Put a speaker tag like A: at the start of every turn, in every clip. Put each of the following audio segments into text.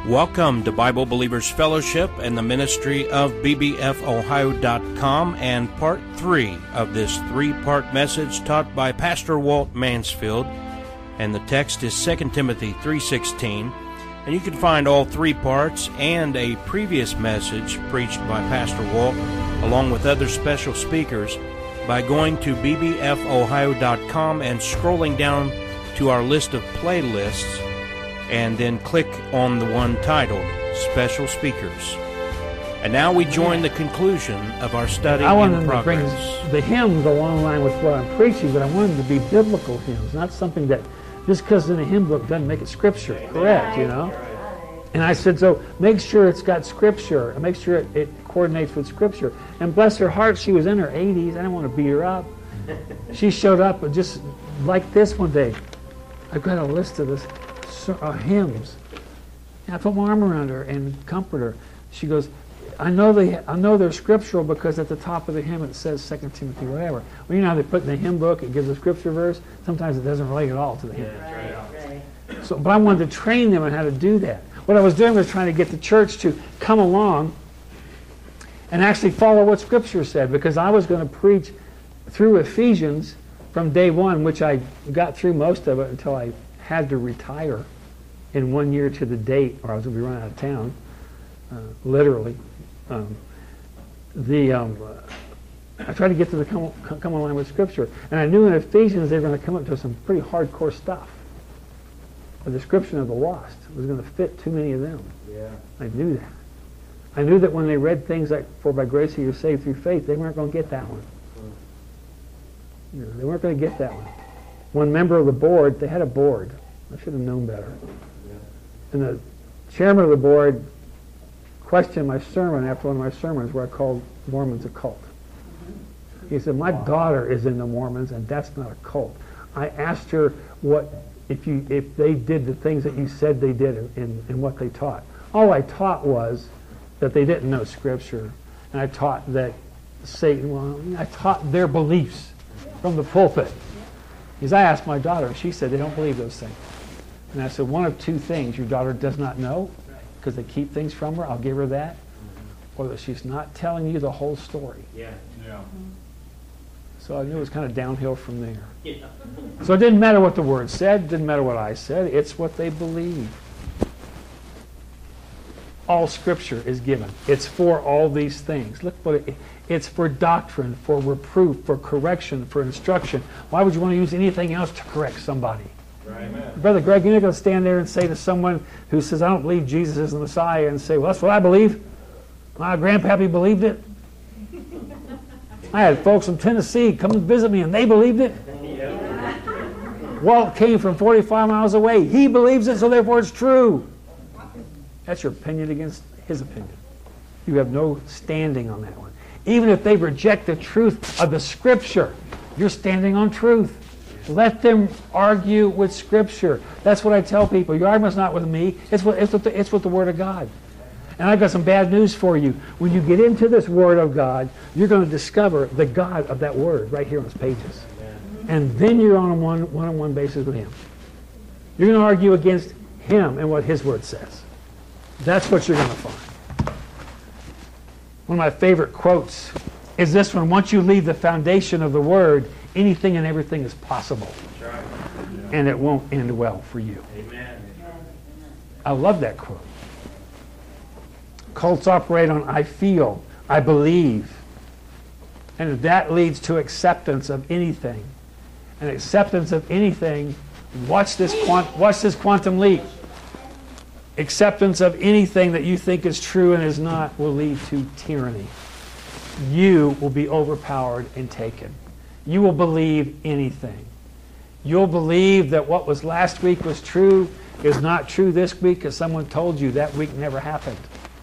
A: Welcome to Bible Believers Fellowship and the ministry of bbfohio.com and part 3 of this 3-part message taught by Pastor Walt Mansfield. And the text is 2 Timothy 3:16. And you can find all 3 parts and a previous message preached by Pastor Walt along with other special speakers by going to bbfohio.com and scrolling down to our list of playlists, and then click on the one titled Special Speakers. And now we join the conclusion of our study in progress.
B: I wanted to bring the hymns along line with what I'm preaching, but I wanted them to be biblical hymns, not something that just because in a hymn book doesn't make it Scripture, correct, you know? And I said, so make sure it's got Scripture, and make sure it coordinates with Scripture. And bless her heart, she was in her 80s. I didn't want to beat her up. She showed up just like this one day. I've got a list of this. Hymns. And I put my arm around her and comfort her. She goes, I know they're scriptural because at the top of the hymn it says 2 Timothy whatever. Well, you know how they put in the hymn book, it gives a scripture verse. Sometimes it doesn't relate at all to the hymn.
C: Right.
B: So, but I wanted to train them on how to do that. What I was doing was trying to get the church to come along and actually follow what Scripture said, because I was going to preach through Ephesians from day one, which I got through most of it until I had to retire in 1 year to the date, or I was going to be run out of town, literally. I tried to get to the come along with Scripture, and I knew in Ephesians they were going to come up to some pretty hardcore stuff. The description of the lost was going to fit too many of them.
C: Yeah.
B: I knew that. I knew that when they read things like, for by grace you're saved through faith, they weren't going to get that one. You know, they weren't going to get that one. One member of the board, they had a board. I should have known better. And the chairman of the board questioned my sermon after one of my sermons where I called Mormons a cult. He said, my daughter is in the Mormons, and that's not a cult. I asked her if they did the things that you said they did in what they taught. All I taught was that they didn't know Scripture, and I taught that Satan, I taught their beliefs from the pulpit. Because I asked my daughter, and she said they don't believe those things. And I said, one of two things your daughter does not know, because they keep things from her, I'll give her that, or that she's not telling you the whole story.
C: Yeah.
B: So I knew it was kind of downhill from there.
C: Yeah.
B: So it didn't matter what the Word said, it didn't matter what I said, it's what they believe. All Scripture is given. It's for all these things. Look what it's for doctrine, for reproof, for correction, for instruction. Why would you want to use anything else to correct somebody?
C: Right.
B: Brother Greg, you're not going to stand there and say to someone who says, I don't believe Jesus is the Messiah, and say, well, that's what I believe. My grandpappy believed it. I had folks from Tennessee come and visit me, and they believed it. Walt came from 45 miles away. He believes it, so therefore it's true. That's your opinion against his opinion. You have no standing on that one. Even if they reject the truth of the Scripture, you're standing on truth. Let them argue with Scripture. That's what I tell people. Your argument's not with me. It's with the Word of God. And I've got some bad news for you. When you get into this Word of God, you're going to discover the God of that Word right here on its pages. And then you're on a one-on-one basis with Him. You're going to argue against Him and what His Word says. That's what you're going to find. One of my favorite quotes is this one: once you leave the foundation of the Word, anything and everything is possible.
C: That's right.
B: And it won't end well for you.
C: Amen.
B: I love that quote. Cults operate on I feel, I believe. And that leads to acceptance of anything. And acceptance of anything, watch this quantum leap. Acceptance of anything that you think is true and is not will lead to tyranny. You will be overpowered and taken. You will believe anything. You'll believe that what was last week was true is not true this week because someone told you that week never happened.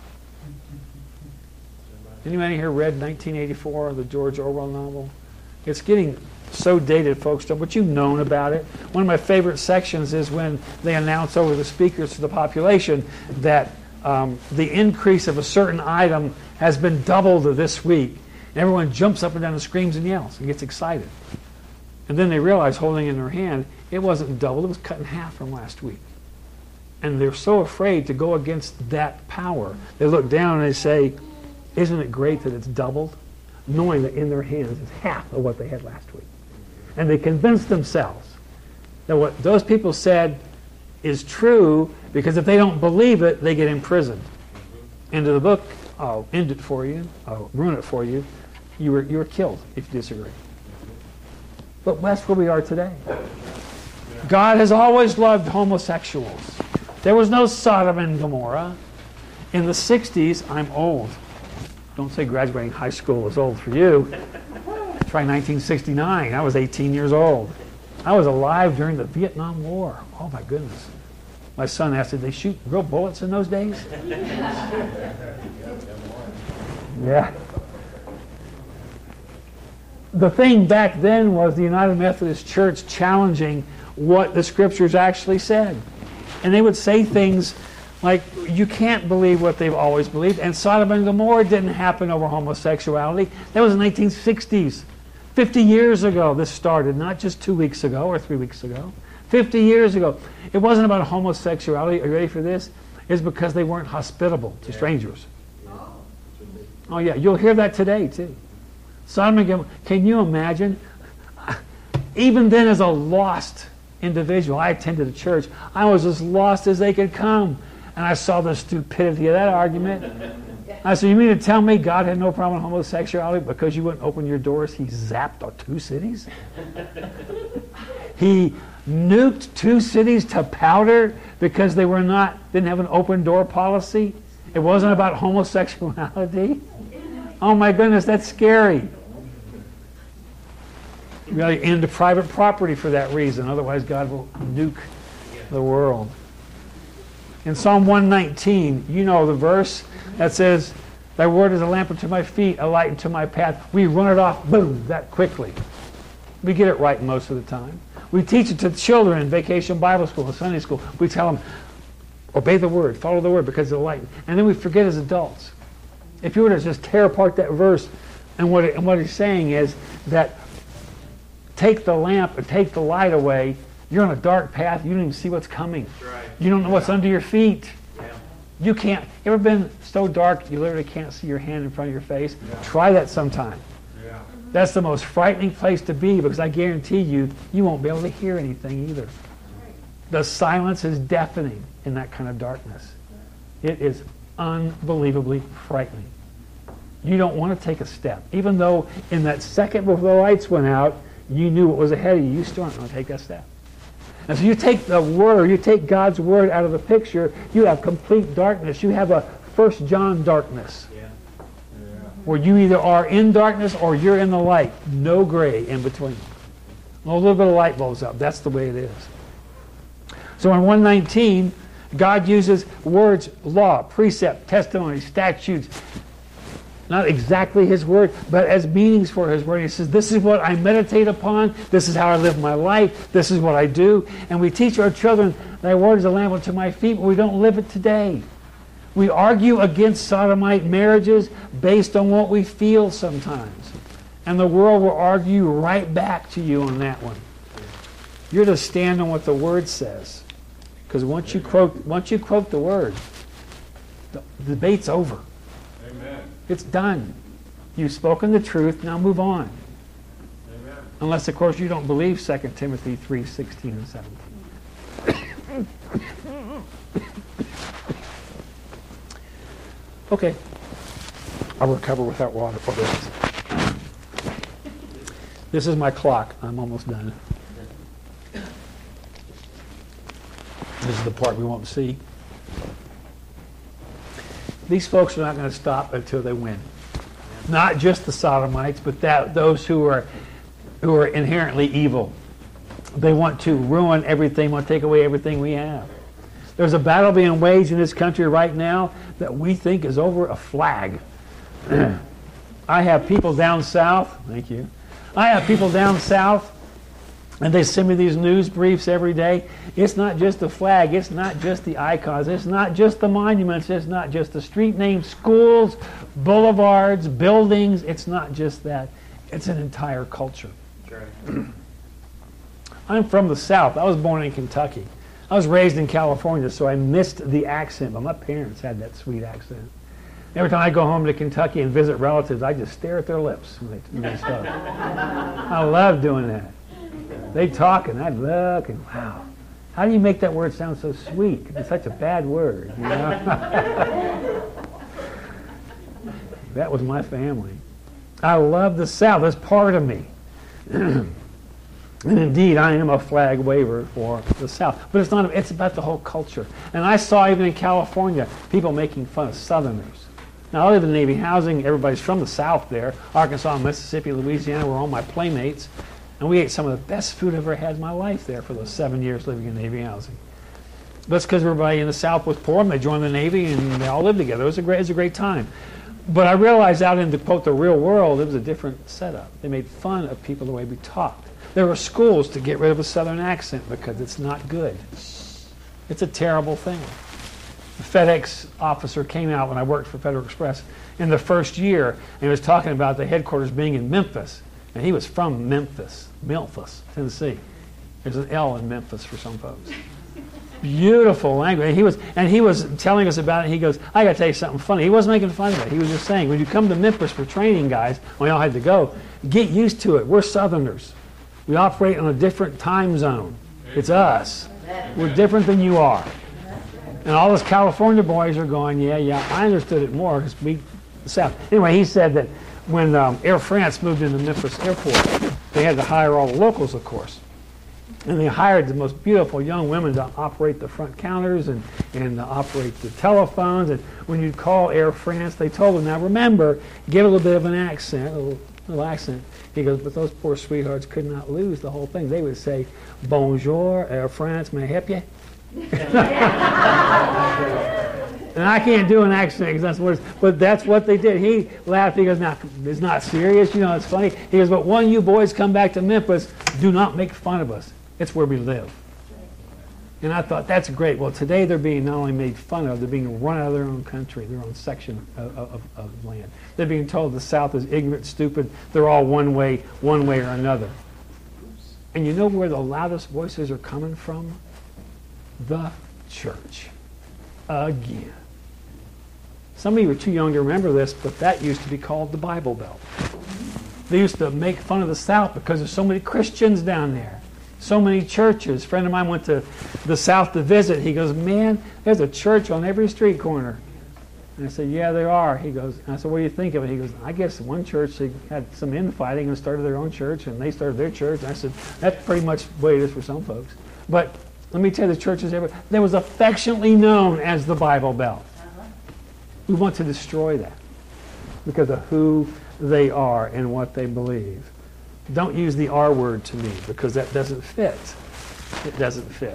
B: Anybody here read 1984, the George Orwell novel? It's getting so dated, folks, but you've known about it. One of my favorite sections is when they announce over the speakers to the population that the increase of a certain item has been doubled this week. And everyone jumps up and down and screams and yells and gets excited. And then they realize, holding in their hand, it wasn't doubled, it was cut in half from last week. And they're so afraid to go against that power. They look down and they say, isn't it great that it's doubled? Knowing that in their hands is half of what they had last week. And they convince themselves that what those people said is true, because if they don't believe it, they get imprisoned. End of the book, I'll end it for you, I'll ruin it for you. You were killed if you disagree. But that's where we are today. God has always loved homosexuals. There was no Sodom and Gomorrah. In the 60s, I'm old. Don't say graduating high school was old for you. Try 1969. I was 18 years old. I was alive during the Vietnam War. Oh my goodness. My son asked, did they shoot real bullets in those days? Yeah. The thing back then was the United Methodist Church challenging what the Scriptures actually said. And they would say things like, you can't believe what they've always believed. And Sodom and Gomorrah didn't happen over homosexuality. That was in the 1960s. 50 years ago this started, not just 2 weeks ago or 3 weeks ago. 50 years ago. It wasn't about homosexuality. Are you ready for this? It's because they weren't hospitable to strangers. Oh yeah, you'll hear that today too. Sodom and Gomorrah. Can you imagine? Even then, as a lost individual, I attended a church. I was as lost as they could come. And I saw the stupidity of that argument. I said, you mean to tell me God had no problem with homosexuality because you wouldn't open your doors? He zapped 2 cities? He nuked 2 cities to powder because they didn't have an open door policy? It wasn't about homosexuality? Oh my goodness, that's scary. You got to end private property for that reason. Otherwise, God will nuke the world. In Psalm 119, you know the verse that says, thy word is a lamp unto my feet, a light unto my path. We run it off, boom, that quickly. We get it right most of the time. We teach it to children in Vacation Bible School and Sunday School. We tell them, obey the word, follow the word because of the light. And then we forget as adults. If you were to just tear apart that verse, and what he's saying is that take the lamp and take the light away, you're on a dark path, you don't even see what's coming. Right. You don't know what's under your feet. Yeah. You can't. You ever been so dark you literally can't see your hand in front of your face? Yeah. Try that sometime. Yeah. That's the most frightening place to be, because I guarantee you won't be able to hear anything either. Right. The silence is deafening in that kind of darkness. It is unbelievably frightening. You don't want to take a step. Even though in that second before the lights went out, you knew what was ahead of you, you still aren't going to take that step. And so you take the Word, you take God's Word out of the picture, you have complete darkness. You have a 1 John darkness. Yeah. Yeah. Where you either are in darkness or you're in the light. No gray in between. A little bit of light bulbs up. That's the way it is. So in 119, God uses words, law, precept, testimony, statutes. Not exactly His Word, but as meanings for His Word. He says, this is what I meditate upon. This is how I live my life. This is what I do. And we teach our children, thy word is a lamp unto my feet, but we don't live it today. We argue against sodomite marriages based on what we feel sometimes. And the world will argue right back to you on that one. You're to stand on what the Word says. Because once you quote the Word, the debate's over. It's done. You've spoken the truth, now move on. Amen. Unless, of course, you don't believe 2 Timothy 3:16 and 17. Okay. I'll recover without water for this. This is my clock. I'm almost done. This is the part we won't see. These folks are not going to stop until they win. Not just the Sodomites, but those who are inherently evil. They want to ruin everything, want to take away everything we have. There's a battle being waged in this country right now that we think is over a flag. I have people down south, thank you. I have people down south, and they send me these news briefs every day. It's not just the flag. It's not just the icons. It's not just the monuments. It's not just the street names, schools, boulevards, buildings. It's not just that. It's an entire culture. Sure. I'm from the South. I was born in Kentucky. I was raised in California, so I missed the accent, but my parents had that sweet accent. Every time I go home to Kentucky and visit relatives, I just stare at their lips when they talk. I love doing that. They talk and I'd look and wow. How do you make that word sound so sweet? It's such a bad word, you know? That was my family. I love the South. That's part of me. And indeed, I am a flag waver for the South. But it's not. It's about the whole culture. And I saw even in California people making fun of Southerners. Now, I live in Navy housing. Everybody's from the South there. Arkansas, Mississippi, Louisiana were all my playmates. And we ate some of the best food I've ever had in my life there for those 7 years living in Navy housing. That's because everybody in the South was poor and they joined the Navy and they all lived together. It was a great time. But I realized out in, to quote, the real world, it was a different setup. They made fun of people the way we talked. There were schools to get rid of a Southern accent because it's not good. It's a terrible thing. A FedEx officer came out when I worked for Federal Express in the first year, and he was talking about the headquarters being in Memphis. And he was from Memphis, Tennessee. There's an L in Memphis for some folks. Beautiful language. And he was telling us about it. He goes, I got to tell you something funny. He wasn't making fun of it. He was just saying, when you come to Memphis for training, guys, we all had to go, get used to it. We're Southerners. We operate on a different time zone. It's us. We're different than you are. And all those California boys are going, yeah, I understood it more because we, the South. Anyway, he said that when Air France moved into Memphis Airport, they had to hire all the locals, of course. And they hired the most beautiful young women to operate the front counters and operate the telephones. And when you'd call Air France, they told them, now remember, give a little bit of an accent, a little accent. He goes, but those poor sweethearts could not lose the whole thing. They would say, bonjour, Air France, may I help you? And I can't do an accent because that's what but that's what they did. He laughed. He goes, now, it's not serious. You know, it's funny. He goes, but when you boys come back to Memphis, do not make fun of us. It's where we live. And I thought, that's great. Well, today they're being not only made fun of, they're being run out of their own country, their own section of land. They're being told the South is ignorant, stupid. They're all one way or another. And you know where the loudest voices are coming from? The church. Again. Some of you are too young to remember this, but that used to be called the Bible Belt. They used to make fun of the South because there's so many Christians down there. So many churches. A friend of mine went to the South to visit. He goes, man, there's a church on every street corner. And I said, yeah, there are. He goes, I said, what do you think of it? He goes, I guess one church, they had some infighting and started their own church, and they started their church. And I said, that's pretty much the way it is for some folks. But let me tell you, the churches everywhere, that was affectionately known as the Bible Belt. We want to destroy that because of who they are and what they believe. Don't use the R word to me because that doesn't fit. It doesn't fit.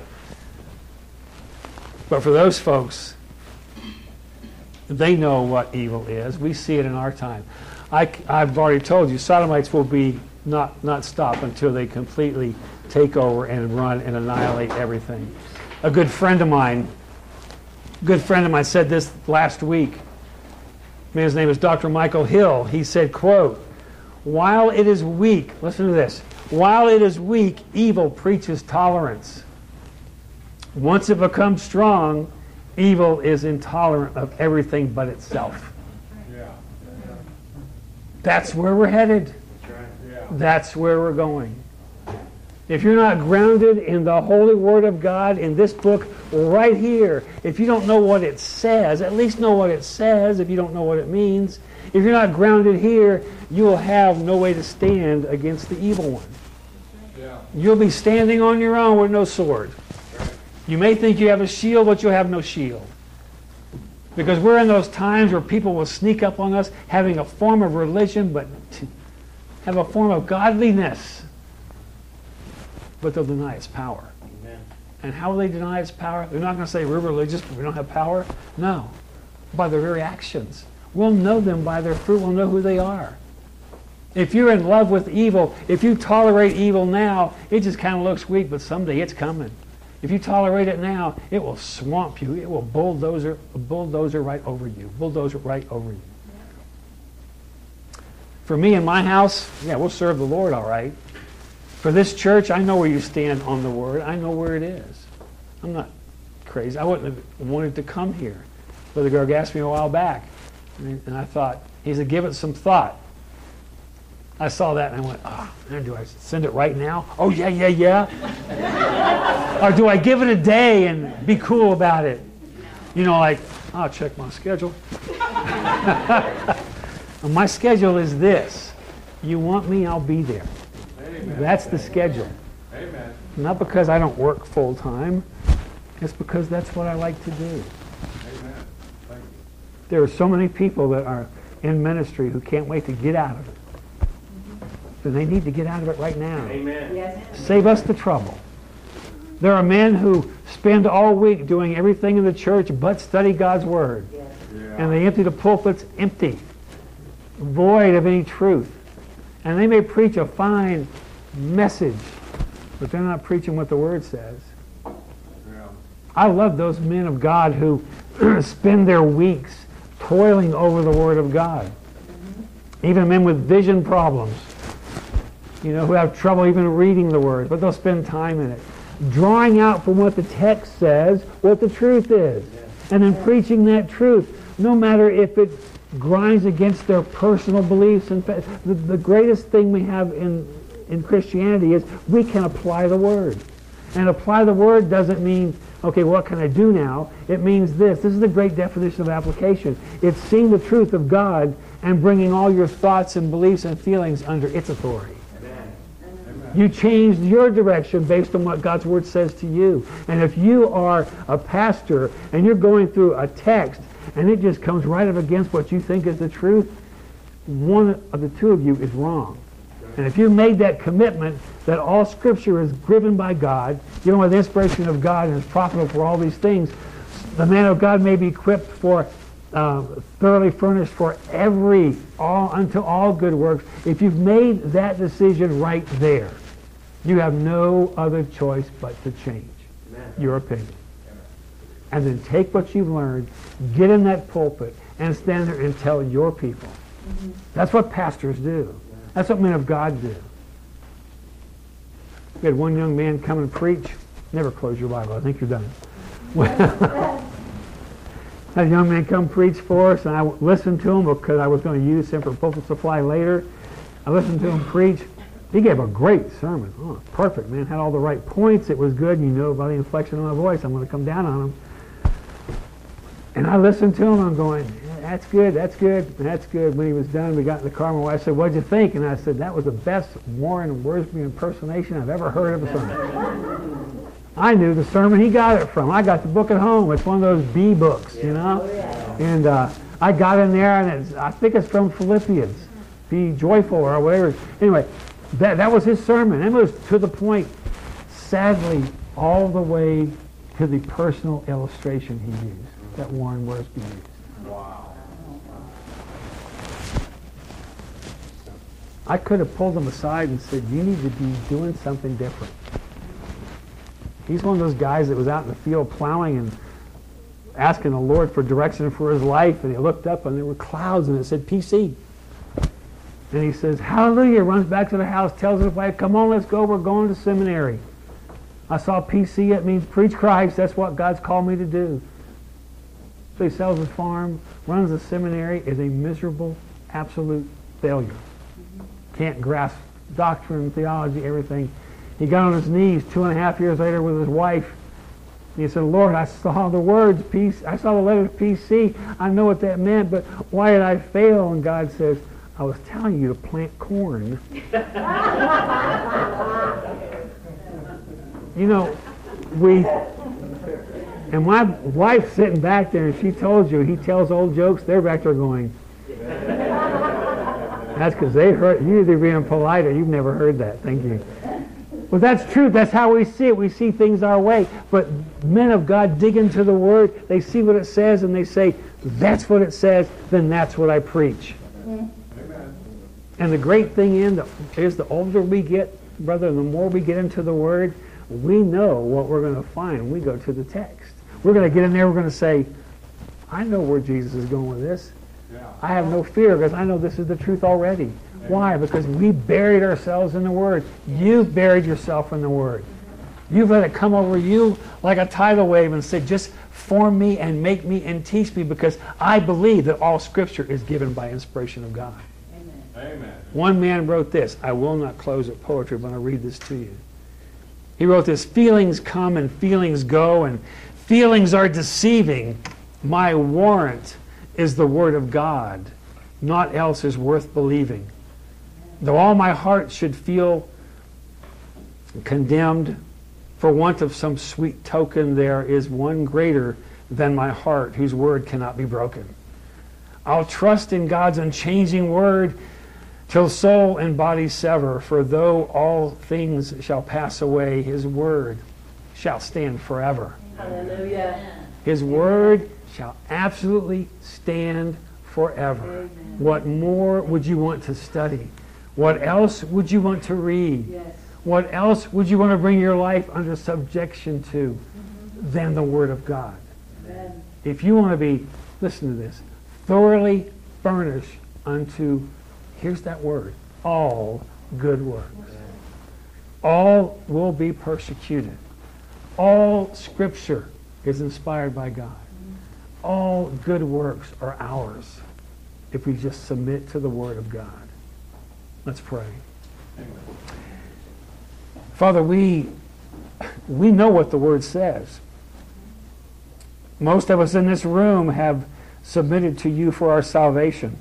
B: But for those folks, they know what evil is. We see it in our time. I've already told you, sodomites will be not stop until they completely take over and run and annihilate everything. A good friend of mine said this last week. His name is Dr. Michael Hill. He said, quote, while it is weak, listen to this, while it is weak, evil preaches tolerance. Once it becomes strong, evil is intolerant of everything but itself. Yeah. That's where we're headed. That's where we're going. If you're not grounded in the holy word of God, in this book right here, if you don't know what it says, at least know what it says if you don't know what it means. If you're not grounded here, you will have no way to stand against the evil one. Yeah. You'll be standing on your own with no sword. Right. You may think you have a shield, but you'll have no shield. Because we're in those times where people will sneak up on us having a form of religion, but have a form of godliness. But they'll deny its power. Amen. And how will they deny its power? They're not going to say we're religious, but we don't have power. No. By their very actions. We'll know them by their fruit. We'll know who they are. If you're in love with evil, if you tolerate evil now, it just kind of looks weak, but someday it's coming. If you tolerate it now, it will swamp you. It will bulldozer right over you. Bulldozer right over you. For me and my house, yeah, we'll serve the Lord all right. For this church, I know where you stand on the Word. I know where it is. I'm not crazy. I wouldn't have wanted to come here. Brother Greg asked me a while back, and I thought, he said, give it some thought. I saw that and I went, oh, man, do I send it right now? Oh, yeah. Or do I give it a day and be cool about it? You know, like, I'll check my schedule. My schedule is this. You want me, I'll be there. Amen. That's the schedule. Amen. Not because I don't work full time. It's because that's what I like to do. Amen. Thank you. There are so many people that are in ministry who can't wait to get out of it. So they need to get out of it right now.
A: Amen. Yes.
B: Save us the trouble. There are men who spend all week doing everything in the church but study God's Word. Yes. Yeah. And they empty the pulpits empty, void of any truth. And they may preach a fine message, but they're not preaching what the Word says. Yeah. I love those men of God who spend their weeks toiling over the Word of God. Even men with vision problems, you know, who have trouble even reading the Word, but they'll spend time in it, drawing out from what the text says what the truth is, and then preaching that truth, no matter if it grinds against their personal beliefs. And the greatest thing we have in Christianity is we can apply the Word. And apply the Word doesn't mean, okay, what can I do now? It means this. This is the great definition of application. It's seeing the truth of God and bringing all your thoughts and beliefs and feelings under its authority. Amen. You changed your direction based on what God's Word says to you. And if you are a pastor and you're going through a text and it just comes right up against what you think is the truth, one of the two of you is wrong. And if you made that commitment that all Scripture is given by God, you know, with the inspiration of God and is profitable for all these things, the man of God may be equipped for, thoroughly furnished for unto all good works. If you've made that decision right there, you have no other choice but to change your opinion. And then take what you've learned, get in that pulpit, and stand there and tell your people. Mm-hmm. That's what pastors do. That's what men of God do. We had one young man come and preach. Never close your Bible. I think you're done. Had a young man come preach for us, and I listened to him because I was going to use him for pulpit supply later. I listened to him preach. He gave a great sermon. Oh, perfect, man. Had all the right points. It was good. You know by the inflection of my voice, I'm going to come down on him. And I listened to him. I'm going, that's good, that's good, that's good. When he was done, we got in the car. My wife said, what'd you think? And I said, that was the best Warren Wiersbe impersonation I've ever heard of a sermon. I knew the sermon he got it from. I got the book at home. It's one of those B books, you know. And I got in there, and I think it's from Philippians. Be joyful or whatever. Anyway, that was his sermon. It was to the point, sadly, all the way to the personal illustration he used, that Warren Wiersbe used. Wow. I could have pulled him aside and said, you need to be doing something different. He's one of those guys that was out in the field plowing and asking the Lord for direction for his life, and he looked up and there were clouds and it said PC. And he says, hallelujah, runs back to the house, tells his wife, come on, let's go, we're going to seminary. I saw PC, it means preach Christ, that's what God's called me to do. So he sells his farm, runs the seminary, is a miserable, absolute failure. Can't grasp doctrine, theology, everything. He got on his knees 2.5 years later with his wife. And he said, Lord, I saw the words, peace. I saw the letters PC. I know what that meant, but why did I fail? And God says, I was telling you to plant corn. You know, and my wife's sitting back there, and she told you, he tells old jokes, they're back there going. That's because they heard, you're either being polite or you've never heard that. Thank you. Well, that's true. That's how we see it. We see things our way. But men of God dig into the Word. They see what it says, and they say, that's what it says, then that's what I preach. Amen. And the great thing is the older we get, brother, the more we get into the Word, we know what we're going to find when we go to the text. We're going to get in there, we're going to say, I know where Jesus is going with this. Yeah. I have no fear because I know this is the truth already. Amen. Why? Because we buried ourselves in the Word. You've buried yourself in the Word. You've let it come over you like a tidal wave and said, just form me and make me and teach me, because I believe that all Scripture is given by inspiration of God.
A: Amen.
B: One man wrote this. I will not close with poetry, but I'll read this to you. He wrote this: feelings come and feelings go, and feelings are deceiving. My warrant is the Word of God. Naught else is worth believing. Though all my heart should feel condemned for want of some sweet token, there is one greater than my heart, whose word cannot be broken. I'll trust in God's unchanging word till soul and body sever, for though all things shall pass away, his word shall stand forever.
C: Hallelujah.
B: His word shall absolutely stand forever.
C: Amen.
B: What more would you want to study? What else would you want to read?
C: Yes.
B: What else would you want to bring your life under subjection to than the Word of God?
C: Amen.
B: If you want to be, listen to this, thoroughly furnished unto, here's that word, all good works. All will be persecuted. All Scripture is inspired by God. All good works are ours if we just submit to the Word of God. Let's pray.
A: Amen.
B: Father, we know what the Word says. Most of us in this room have submitted to you for our salvation.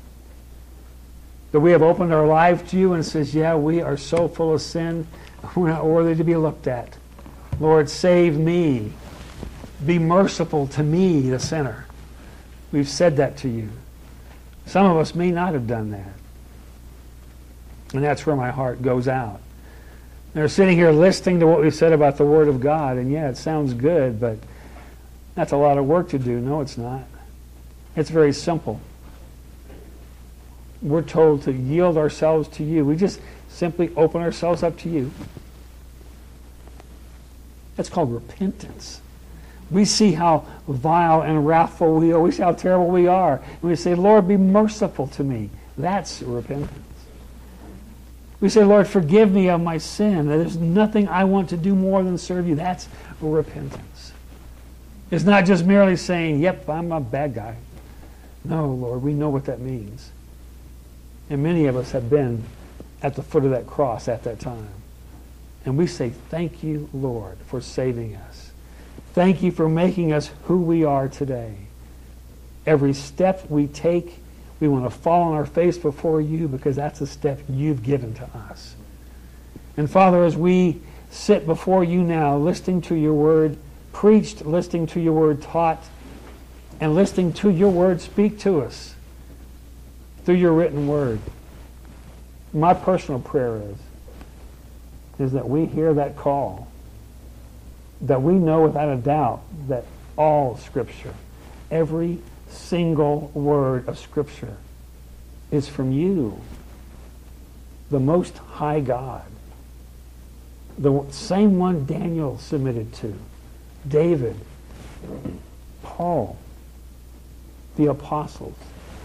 B: That we have opened our life to you and says, yeah, we are so full of sin, we're not worthy to be looked at. Lord, save me. Be merciful to me, the sinner. We've said that to you. Some of us may not have done that. And that's where my heart goes out. They're sitting here listening to what we've said about the Word of God, and yeah, it sounds good, but that's a lot of work to do. No, it's not. It's very simple. We're told to yield ourselves to you. We just simply open ourselves up to you. That's called repentance. We see how vile and wrathful we are. We see how terrible we are. And we say, Lord, be merciful to me. That's repentance. We say, Lord, forgive me of my sin. There's nothing I want to do more than serve you. That's repentance. It's not just merely saying, yep, I'm a bad guy. No, Lord, we know what that means. And many of us have been at the foot of that cross at that time. And we say, thank you, Lord, for saving us. Thank you for making us who we are today. Every step we take, we want to fall on our face before you, because that's a step you've given to us. And Father, as we sit before you now, listening to your word preached, listening to your word taught, and listening to your word speak to us through your written word, my personal prayer is that we hear that call, that we know without a doubt that all Scripture, every single word of Scripture is from you, the Most High God, the same one Daniel submitted to, David, Paul, the apostles,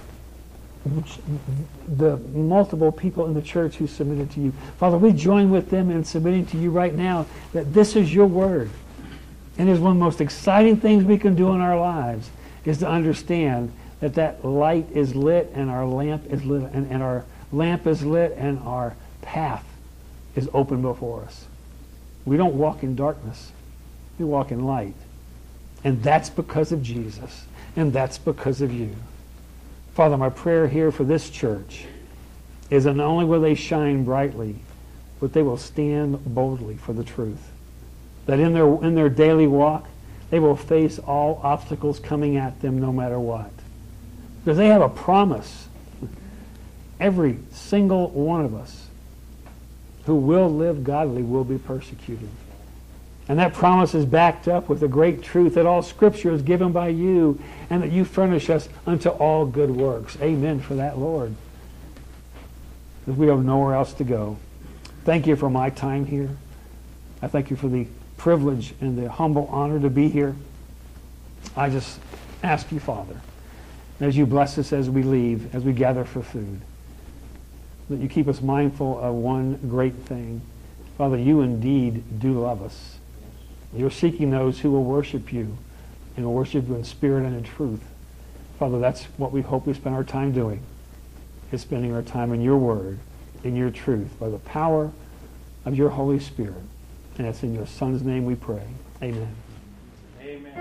B: the multiple people in the church who submitted to you. Father, we join with them in submitting to you right now that this is your word. And it's one of the most exciting things we can do in our lives is to understand that that light is lit and our lamp is lit, and our lamp is lit and our path is open before us. We don't walk in darkness. We walk in light. And that's because of Jesus. And that's because of you. Father, my prayer here for this church is that not only will they shine brightly, but they will stand boldly for the truth. That in their daily walk, they will face all obstacles coming at them no matter what. Because they have a promise. Every single one of us who will live godly will be persecuted. And that promise is backed up with the great truth that all Scripture is given by you and that you furnish us unto all good works. Amen for that, Lord. Because we have nowhere else to go. Thank you for my time here. I thank you for the privilege and the humble honor to be here. I just ask you, Father, as you bless us as we leave, as we gather for food, that you keep us mindful of one great thing, Father, you indeed do love us. You're seeking those who will worship you and will worship you in spirit and in truth. Father, that's what we hope we spend our time doing, is spending our time in your word, in your truth, by the power of your Holy Spirit. And it's in your Son's name we pray. Amen.
A: Amen.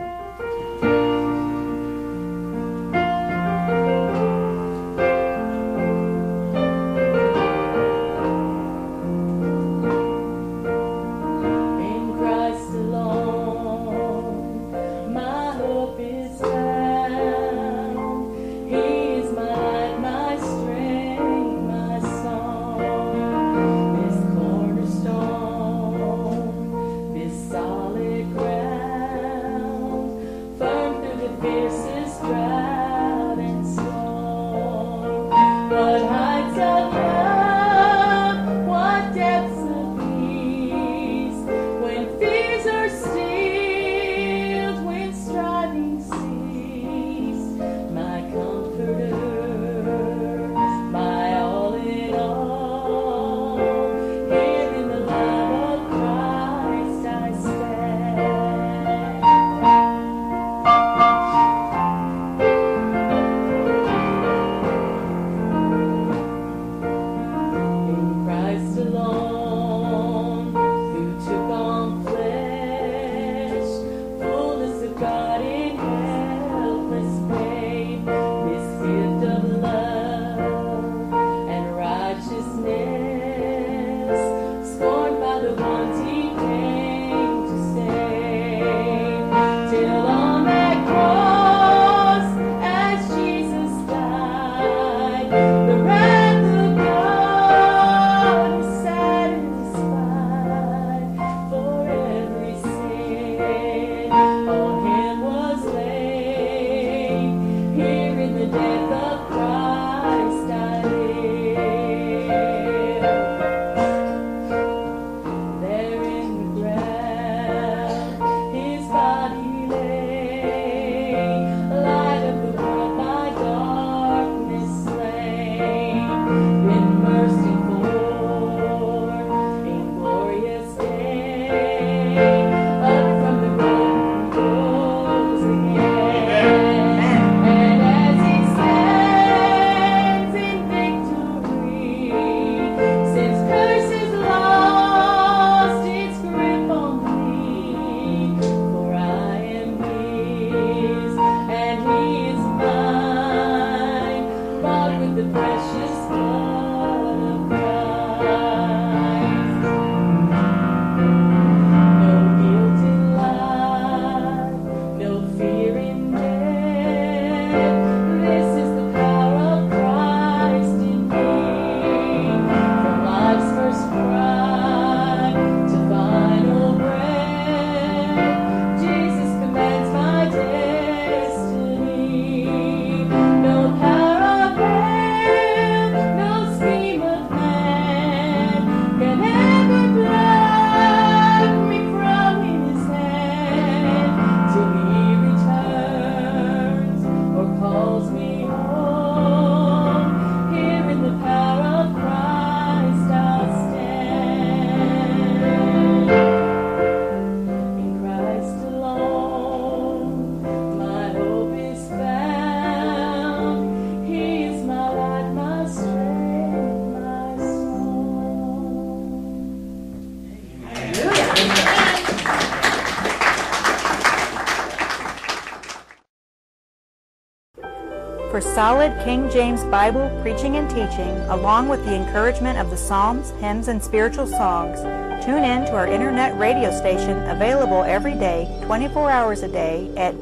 D: For solid King James Bible preaching and teaching, along with the encouragement of the Psalms, hymns, and spiritual songs, tune in to our internet radio station, available every day, 24 hours a day, at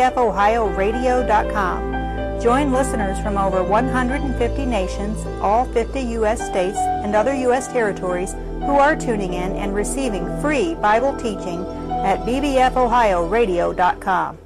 D: bbfohioradio.com. Join listeners from over 150 nations, all 50 U.S. states, and other U.S. territories who are tuning in and receiving free Bible teaching at bbfohioradio.com.